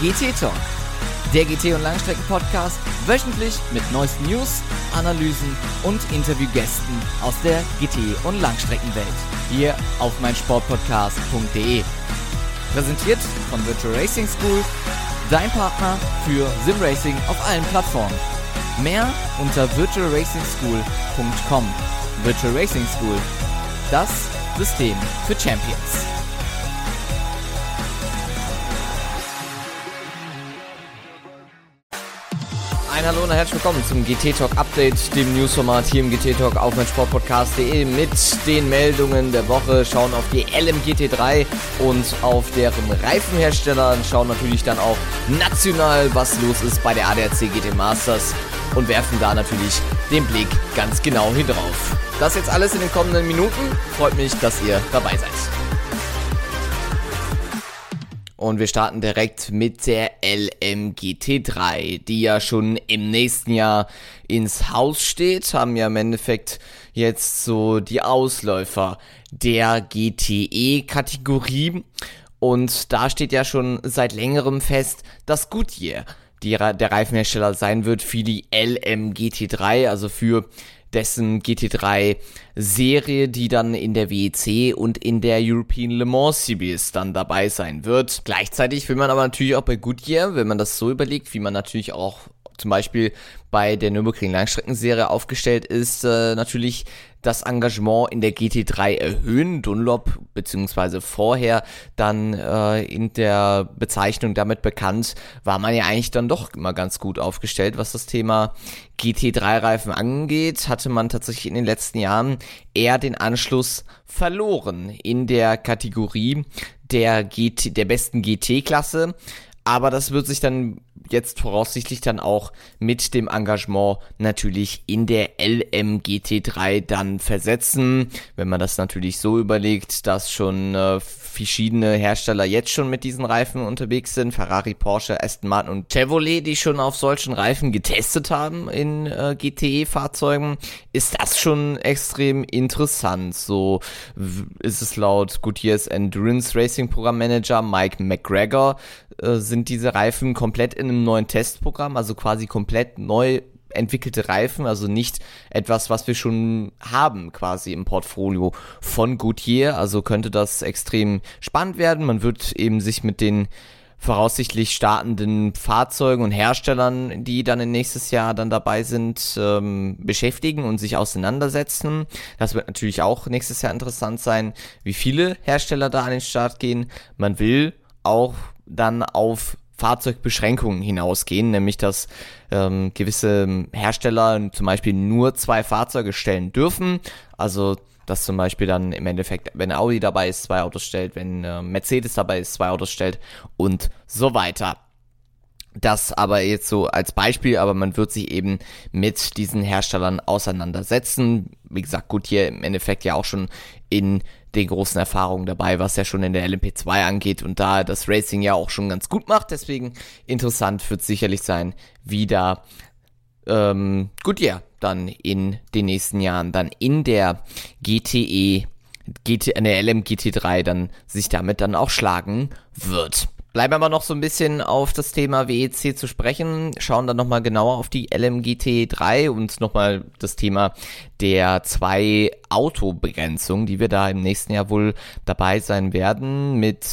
GT Talk, der GT- und Langstrecken-Podcast, wöchentlich mit neuesten News, Analysen und Interviewgästen aus der GT- und Langstreckenwelt. Hier auf meinsportpodcast.de. Präsentiert von Virtual Racing School, dein Partner für Simracing auf allen Plattformen. Mehr unter virtualracingschool.com. Virtual Racing School, das System für Champions. Hallo und herzlich willkommen zum GT Talk Update, dem Newsformat hier im GT Talk auf meinsportpodcast.de mit den Meldungen der Woche, schauen auf die LMGT3 und auf deren Reifenhersteller, schauen natürlich dann auch national, was los ist bei der ADAC GT Masters und werfen da natürlich den Blick ganz genau hin drauf. Das jetzt alles in den kommenden Minuten, freut mich, dass ihr dabei seid. Und wir starten direkt mit der LMGT3, die ja schon im nächsten Jahr ins Haus steht, haben ja im Endeffekt jetzt so die Ausläufer der GTE-Kategorie. Und da steht ja schon seit längerem fest, dass Goodyear der Reifenhersteller sein wird für die LMGT3, also für dessen GT3-Serie, die dann in der WEC und in der European Le Mans Series dann dabei sein wird. Gleichzeitig will man aber natürlich auch bei Goodyear, wenn man das so überlegt, wie man natürlich auch zum Beispiel bei der Nürburgring Langstreckenserie aufgestellt ist, natürlich das Engagement in der GT3 erhöhen. Dunlop, beziehungsweise vorher dann in der Bezeichnung damit bekannt, war man ja eigentlich dann doch immer ganz gut aufgestellt, was das Thema GT3-Reifen angeht. Hatte man tatsächlich in den letzten Jahren eher den Anschluss verloren in der Kategorie der besten GT-Klasse. Aber das wird sich dann jetzt voraussichtlich dann auch mit dem Engagement natürlich in der LMGT3 dann versetzen. Wenn man das natürlich so überlegt, dass schon verschiedene Hersteller jetzt schon mit diesen Reifen unterwegs sind, Ferrari, Porsche, Aston Martin und Chevrolet, die schon auf solchen Reifen getestet haben in GTE-Fahrzeugen, ist das schon extrem interessant. So ist es laut Goodyears Endurance Racing Programmmanager Mike McGregor, sind diese Reifen komplett in einem neuen Testprogramm, also quasi komplett neu entwickelte Reifen, also nicht etwas, was wir schon haben quasi im Portfolio von Goodyear, also könnte das extrem spannend werden. Man wird eben sich mit den voraussichtlich startenden Fahrzeugen und Herstellern, die dann nächstes Jahr dann dabei sind, beschäftigen und sich auseinandersetzen. Das wird natürlich auch nächstes Jahr interessant sein, wie viele Hersteller da an den Start gehen. Man will auch dann auf Fahrzeugbeschränkungen hinausgehen, nämlich dass gewisse Hersteller zum Beispiel nur 2 Fahrzeuge stellen dürfen, also dass zum Beispiel dann im Endeffekt, wenn Audi dabei ist, 2 Autos stellt, wenn Mercedes dabei ist, 2 Autos stellt und so weiter. Das aber jetzt so als Beispiel, aber man wird sich eben mit diesen Herstellern auseinandersetzen. Wie gesagt, Goodyear im Endeffekt ja auch schon in den großen Erfahrungen dabei, was ja schon in der LMP2 angeht und da das Racing ja auch schon ganz gut macht. Deswegen interessant wird sicherlich sein, wie da Goodyear dann in den nächsten Jahren dann in der in der LMGT3 dann sich damit dann auch schlagen wird. Bleiben wir aber noch so ein bisschen auf das Thema WEC zu sprechen, schauen dann nochmal genauer auf die LMGT3 und nochmal das Thema der 2 Autobegrenzung, die wir da im nächsten Jahr wohl dabei sein werden, mit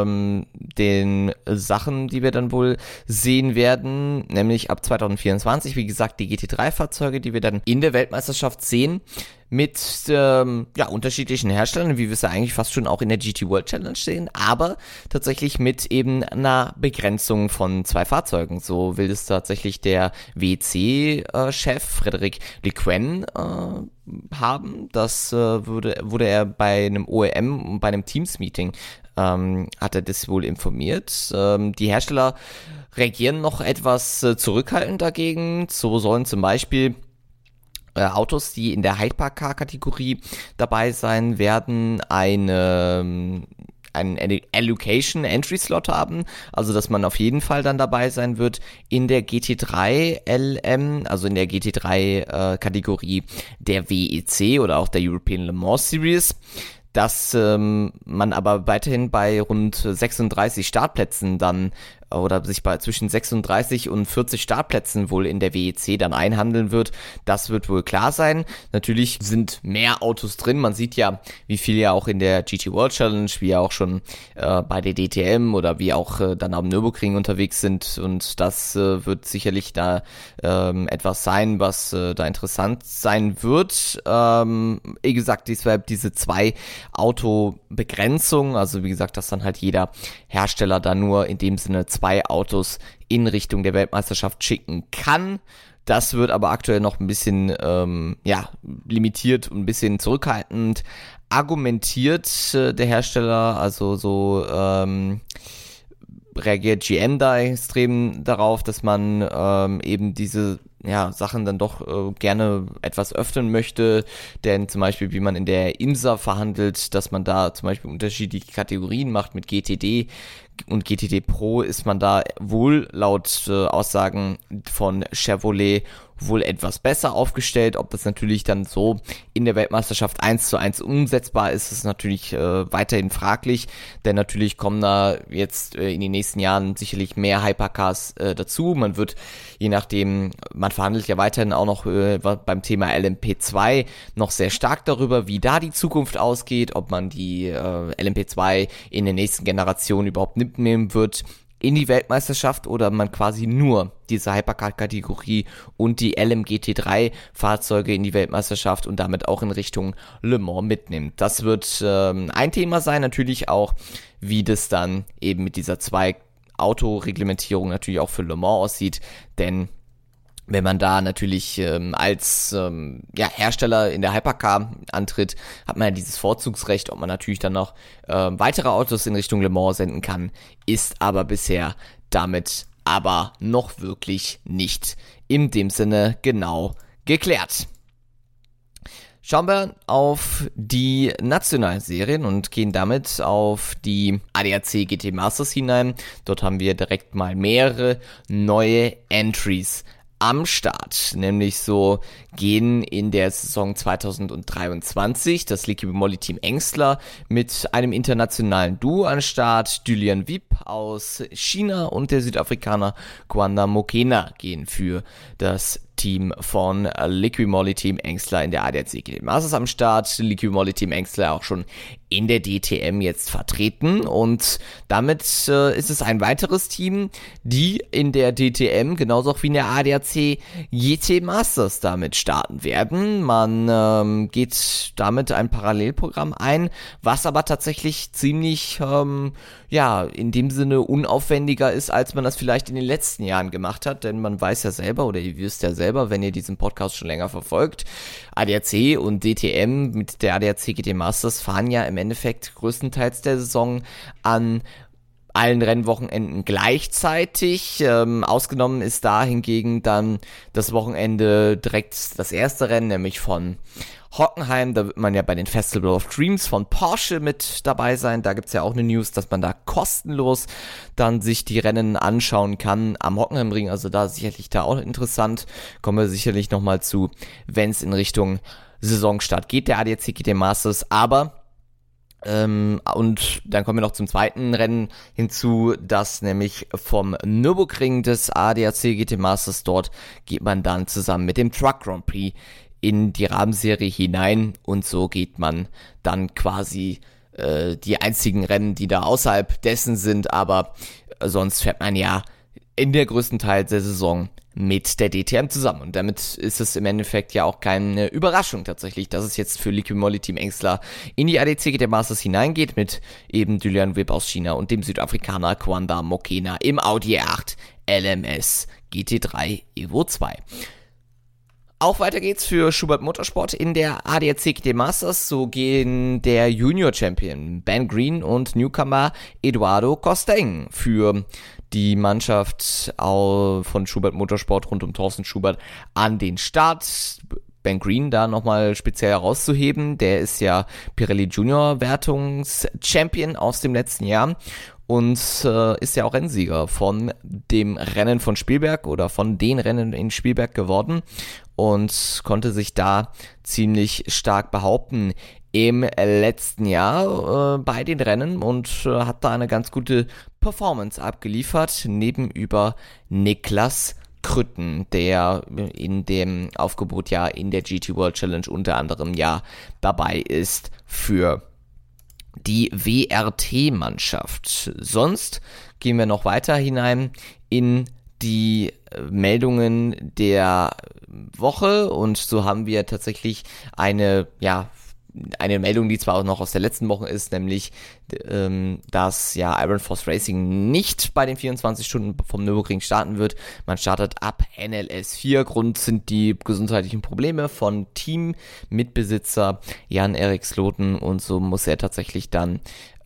den Sachen, die wir dann wohl sehen werden, nämlich ab 2024, wie gesagt, die GT3-Fahrzeuge, die wir dann in der Weltmeisterschaft sehen, mit unterschiedlichen Herstellern, wie wir es ja eigentlich fast schon auch in der GT World Challenge sehen, aber tatsächlich mit eben einer Begrenzung von 2 Fahrzeugen. So will es tatsächlich der WEC-Chef Frederic Lequen haben. Das wurde er bei einem OEM und bei einem Teams-Meeting hat er das wohl informiert. Die Hersteller reagieren noch etwas zurückhaltend dagegen. So sollen zum Beispiel Autos, die in der Hypercar-Kategorie dabei sein werden, einen Allocation Entry Slot haben, also dass man auf jeden Fall dann dabei sein wird in der GT3 LM, also in der GT3 Kategorie der WEC oder auch der European Le Mans Series. Dass man aber weiterhin bei rund 36 Startplätzen dann oder sich bei zwischen 36 und 40 Startplätzen wohl in der WEC dann einhandeln wird. Das wird wohl klar sein. Natürlich sind mehr Autos drin. Man sieht ja, wie viel ja auch in der GT World Challenge, wie ja auch schon bei der DTM oder wie auch dann am Nürburgring unterwegs sind. Und das wird sicherlich da etwas sein, was da interessant sein wird. Wie gesagt, diese 2 Autobegrenzung, also wie gesagt, dass dann halt jeder Hersteller da nur in dem Sinne 2 Autos in Richtung der Weltmeisterschaft schicken kann. Das wird aber aktuell noch ein bisschen limitiert und ein bisschen zurückhaltend argumentiert der Hersteller, also so reagiert GM da extrem darauf, dass man eben diese Sachen dann doch gerne etwas öffnen möchte, denn zum Beispiel, wie man in der IMSA verhandelt, dass man da zum Beispiel unterschiedliche Kategorien macht mit GTD und GTD Pro, ist man da wohl laut Aussagen von Chevrolet wohl etwas besser aufgestellt. Ob das natürlich dann so in der Weltmeisterschaft 1:1 umsetzbar ist, ist natürlich weiterhin fraglich, denn natürlich kommen da jetzt in den nächsten Jahren sicherlich mehr Hypercars dazu. Man wird, je nachdem, man verhandelt ja weiterhin auch noch beim Thema LMP2 noch sehr stark darüber, wie da die Zukunft ausgeht, ob man die LMP2 in der nächsten Generation überhaupt mitnehmen wird in die Weltmeisterschaft oder man quasi nur diese Hypercar-Kategorie und die LMGT3-Fahrzeuge in die Weltmeisterschaft und damit auch in Richtung Le Mans mitnimmt. Das wird ein Thema sein, natürlich auch, wie das dann eben mit dieser 2-Auto-Reglementierung natürlich auch für Le Mans aussieht, denn wenn man da natürlich als Hersteller in der Hypercar antritt, hat man ja dieses Vorzugsrecht, ob man natürlich dann noch weitere Autos in Richtung Le Mans senden kann, ist aber bisher damit aber noch wirklich nicht in dem Sinne genau geklärt. Schauen wir auf die nationalen Serien und gehen damit auf die ADAC GT Masters hinein. Dort haben wir direkt mal mehrere neue Entries am Start, nämlich so gehen in der Saison 2023 das Liqui Moly Team Engstler mit einem internationalen Duo an Start. Julian Wiep aus China und der Südafrikaner Kwanda Mokena gehen für das Team von Liqui Moly Team Engstler in der ADAC GT Masters am Start. Liqui Moly Team Engstler auch schon in der DTM jetzt vertreten und damit ist es ein weiteres Team, die in der DTM genauso auch wie in der ADAC GT Masters damit starten werden. Man geht damit ein Parallelprogramm ein, was aber tatsächlich ziemlich in dem Sinne unaufwendiger ist, als man das vielleicht in den letzten Jahren gemacht hat, denn man weiß ja selber, oder ihr wisst ja selber, wenn ihr diesen Podcast schon länger verfolgt, ADAC und DTM mit der ADAC GT Masters fahren ja im Endeffekt größtenteils der Saison an allen Rennwochenenden gleichzeitig. Ausgenommen ist da hingegen dann das Wochenende direkt das erste Rennen, nämlich von Hockenheim. Da wird man ja bei den Festival of Dreams von Porsche mit dabei sein. Da gibt's ja auch eine News, dass man da kostenlos dann sich die Rennen anschauen kann am Hockenheimring. Also da sicherlich da auch interessant. Kommen wir sicherlich nochmal zu, wenn es in Richtung Saisonstart geht, der ADAC GT Masters. Aber und dann kommen wir noch zum zweiten Rennen hinzu, das nämlich vom Nürburgring des ADAC GT Masters, dort geht man dann zusammen mit dem Truck Grand Prix in die Rahmenserie hinein und so geht man dann quasi die einzigen Rennen, die da außerhalb dessen sind, aber sonst fährt man ja in der größten Teil der Saison mit der DTM zusammen. Und damit ist es im Endeffekt ja auch keine Überraschung tatsächlich, dass es jetzt für Liqui Moly Team Engstler in die ADAC GT Masters hineingeht mit eben Julian Wiep aus China und dem Südafrikaner Kwanda Mokena im Audi R8 LMS GT3 Evo 2. Auch weiter geht's für Schubert Motorsport in der ADAC GT Masters. So gehen der Junior Champion Ben Green und Newcomer Eduardo Costeng für die Mannschaft von Schubert Motorsport rund um Thorsten Schubert an den Start. Ben Green da nochmal speziell herauszuheben, der ist ja Pirelli Junior Wertungs-Champion aus dem letzten Jahr und ist ja auch Rennsieger von dem Rennen von Spielberg oder von den Rennen in Spielberg geworden. und konnte sich da ziemlich stark behaupten im letzten Jahr bei den Rennen und hat da eine ganz gute Performance abgeliefert, nebenüber Niklas Krütten, der in dem Aufgebot ja in der GT World Challenge unter anderem ja dabei ist für die WRT-Mannschaft. Sonst gehen wir noch weiter hinein in die Meldungen der Woche und so haben wir tatsächlich eine Meldung, die zwar auch noch aus der letzten Woche ist, nämlich, dass ja Iron Force Racing nicht bei den 24 Stunden vom Nürburgring starten wird. Man startet ab NLS 4. Grund sind die gesundheitlichen Probleme von Teammitbesitzer Jan-Erik Sloten und so muss er tatsächlich dann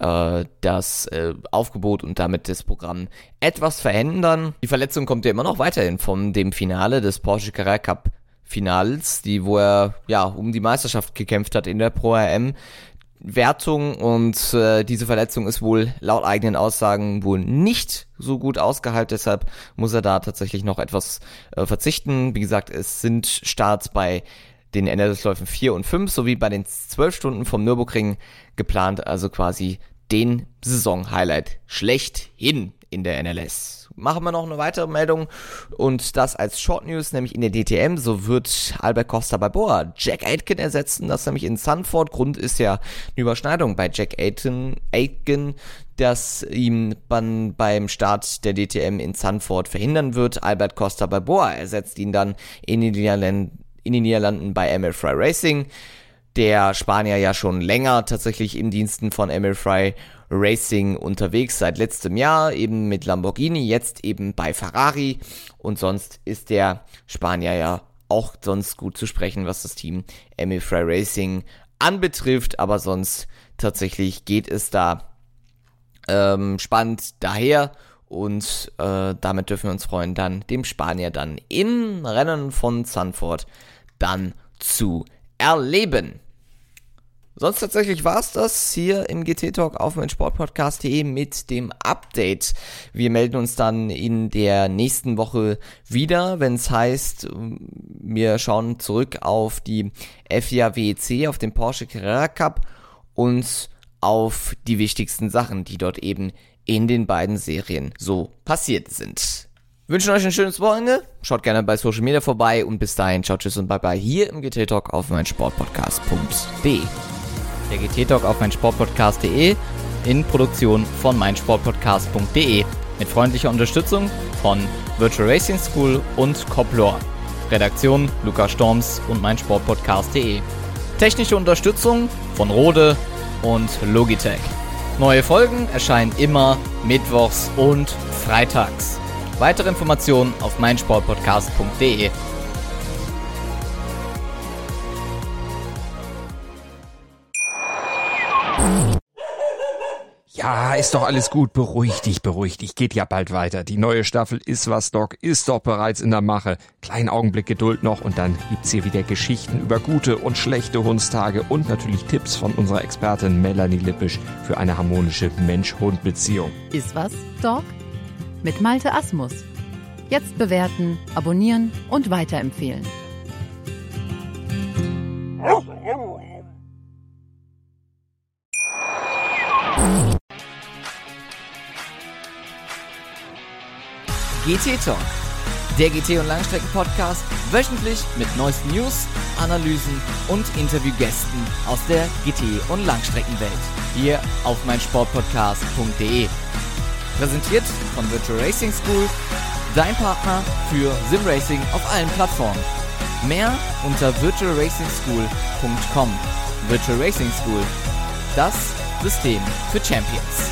das Aufgebot und damit das Programm etwas verändern. Die Verletzung kommt ja immer noch weiterhin von dem Finale des Porsche Carrera Cup Finals, wo er ja um die Meisterschaft gekämpft hat in der Pro-AM Wertung und diese Verletzung ist wohl laut eigenen Aussagen wohl nicht so gut ausgeheilt, deshalb muss er da tatsächlich noch etwas verzichten. Wie gesagt, es sind Starts bei den NLS-Läufen 4 und 5 sowie bei den 12 Stunden vom Nürburgring geplant, also quasi den Saison-Highlight schlechthin in der NLS. Machen wir noch eine weitere Meldung und das als Short News, nämlich in der DTM. So wird Albert Costa Balboa Jack Aitken ersetzen, das nämlich in Zandvoort. Grund ist ja eine Überschneidung bei Jack Aitken, das ihm beim Start der DTM in Zandvoort verhindern wird. Albert Costa Balboa ersetzt ihn dann in den Niederlanden bei Emil Frey Racing. Der Spanier ja schon länger tatsächlich im Diensten von Emil Frey Racing unterwegs, seit letztem Jahr eben mit Lamborghini, jetzt eben bei Ferrari und sonst ist der Spanier ja auch sonst gut zu sprechen, was das Team Emil Frey Racing anbetrifft, aber sonst tatsächlich geht es da spannend daher und damit dürfen wir uns freuen, dann dem Spanier dann im Rennen von Zandvoort dann zu erleben. Sonst tatsächlich war es das hier im GT-Talk auf meinsportpodcast.de mit dem Update. Wir melden uns dann in der nächsten Woche wieder, wenn es heißt, wir schauen zurück auf die FIA WEC, auf den Porsche Carrera Cup und auf die wichtigsten Sachen, die dort eben in den beiden Serien so passiert sind. Wir wünschen euch ein schönes Wochenende, schaut gerne bei Social Media vorbei und bis dahin, ciao, tschüss und bye bye hier im GT-Talk auf meinsportpodcast.de. Der GT-Talk auf meinsportpodcast.de in Produktion von meinsportpodcast.de mit freundlicher Unterstützung von Virtual Racing School und Coplor. Redaktion Lukas Storms und meinsportpodcast.de. Technische Unterstützung von Rode und Logitech. Neue Folgen erscheinen immer mittwochs und freitags. Weitere Informationen auf meinsportpodcast.de. Ja, ist doch alles gut. Beruhig dich. Geht ja bald weiter. Die neue Staffel Ist was, Doc ist doch bereits in der Mache. Kleinen Augenblick Geduld noch und dann gibt's hier wieder Geschichten über gute und schlechte Hundstage und natürlich Tipps von unserer Expertin Melanie Lippisch für eine harmonische Mensch-Hund-Beziehung. Ist was, Doc? Mit Malte Asmus. Jetzt bewerten, abonnieren und weiterempfehlen. GT Talk, der GT- und Langstrecken-Podcast, wöchentlich mit neuesten News, Analysen und Interviewgästen aus der GT- und Langstreckenwelt. Hier auf meinsportpodcast.de. Präsentiert von Virtual Racing School, dein Partner für Simracing auf allen Plattformen. Mehr unter virtualracingschool.com. Virtual Racing School, das System für Champions.